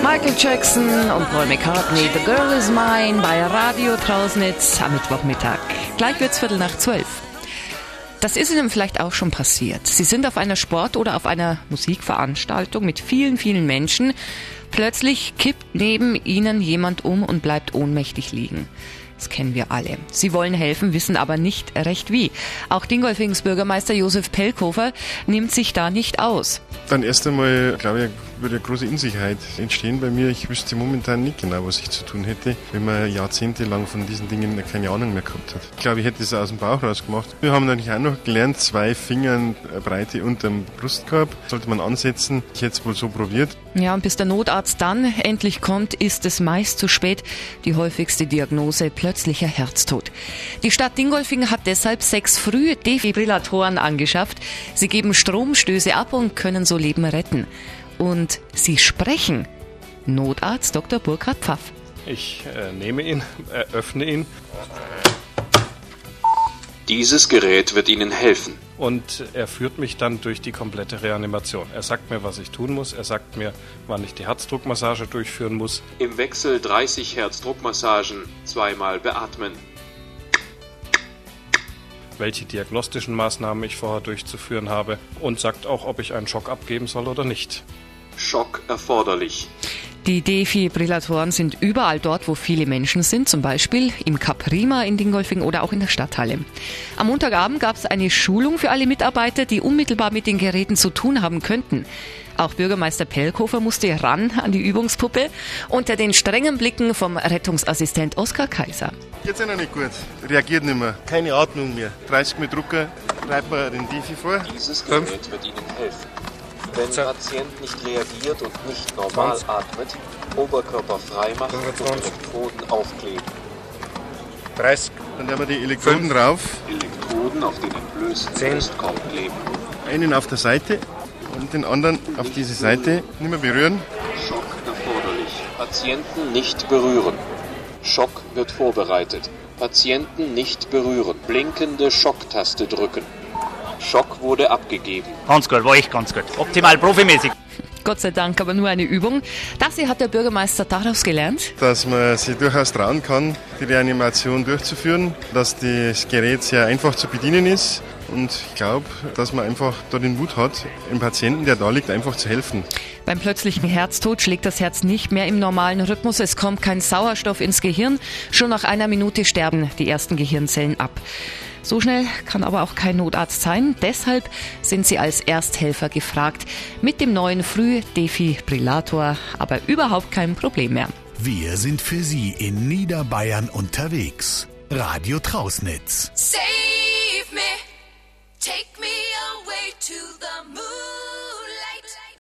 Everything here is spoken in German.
Michael Jackson und Paul McCartney, The Girl Is Mine bei Radio Trausnitz am Mittwochmittag. Gleich wird's 11:45. Das ist Ihnen vielleicht auch schon passiert. Sie sind auf einer Sport- oder auf einer Musikveranstaltung mit vielen, vielen Menschen. Plötzlich kippt neben Ihnen jemand um und bleibt ohnmächtig liegen. Das kennen wir alle. Sie wollen helfen, wissen aber nicht recht wie. Auch Dingolfings Bürgermeister Josef Pelkofer nimmt sich da nicht aus. Dann erst einmal, glaube ich, würde eine große Unsicherheit entstehen bei mir. Ich wüsste momentan nicht genau, was ich zu tun hätte, wenn man jahrzehntelang von diesen Dingen keine Ahnung mehr gehabt hat. Ich glaube, ich hätte es aus dem Bauch raus gemacht. Wir haben natürlich auch noch gelernt, 2 Fingern Breite unterm Brustkorb sollte man ansetzen. Ich hätte es wohl so probiert. Ja, und bis der Notarzt dann endlich kommt, ist es meist zu spät. Die häufigste Diagnose: plötzlicher Herztod. Die Stadt Dingolfing hat deshalb 6 frühe Defibrillatoren angeschafft. Sie geben Stromstöße ab und können so Leben retten. Und sie sprechen. Notarzt Dr. Burkhard Pfaff. Ich nehme ihn, öffne ihn. Dieses Gerät wird Ihnen helfen. Und er führt mich dann durch die komplette Reanimation. Er sagt mir, was ich tun muss. Er sagt mir, wann ich die Herzdruckmassage durchführen muss. Im Wechsel 30 Herzdruckmassagen, 2-mal beatmen. Welche diagnostischen Maßnahmen ich vorher durchzuführen habe. Und sagt auch, ob ich einen Schock abgeben soll oder nicht. Schock erforderlich. Die Defibrillatoren sind überall dort, wo viele Menschen sind, zum Beispiel im Caprima in Dingolfing oder auch in der Stadthalle. Am Montagabend gab es eine Schulung für alle Mitarbeiter, die unmittelbar mit den Geräten zu tun haben könnten. Auch Bürgermeister Pelkofer musste ran an die Übungspuppe unter den strengen Blicken vom Rettungsassistent Oskar Kaiser. Geht's ja noch nicht gut. Reagiert nicht mehr. Keine Atmung mehr. 30 mit Drucker, reibt man den Defi vor. Dieses Gerät wird Ihnen helfen. Wenn Patient nicht reagiert und nicht normal atmet, Oberkörper frei machen und Elektroden aufkleben. 30. Dann haben wir die Elektroden drauf. Elektroden auf den entblößten Brustkorb kleben. Einen auf der Seite und den anderen auf diese Seite. Nicht mehr berühren. Schock erforderlich. Patienten nicht berühren. Schock wird vorbereitet. Patienten nicht berühren. Blinkende Schocktaste drücken. Schock wurde abgegeben. Ganz gut, war echt ganz gut. Optimal profimäßig. Gott sei Dank aber nur eine Übung. Das hier hat der Bürgermeister daraus gelernt. Dass man sich durchaus trauen kann, die Reanimation durchzuführen, dass das Gerät sehr einfach zu bedienen ist. Und ich glaube, dass man einfach da den Mut hat, dem Patienten, der da liegt, einfach zu helfen. Beim plötzlichen Herztod schlägt das Herz nicht mehr im normalen Rhythmus. Es kommt kein Sauerstoff ins Gehirn. Schon nach einer Minute sterben die ersten Gehirnzellen ab. So schnell kann aber auch kein Notarzt sein. Deshalb sind Sie als Ersthelfer gefragt. Mit dem neuen Früh-Defibrillator aber überhaupt kein Problem mehr. Wir sind für Sie in Niederbayern unterwegs. Radio Trausnitz. Say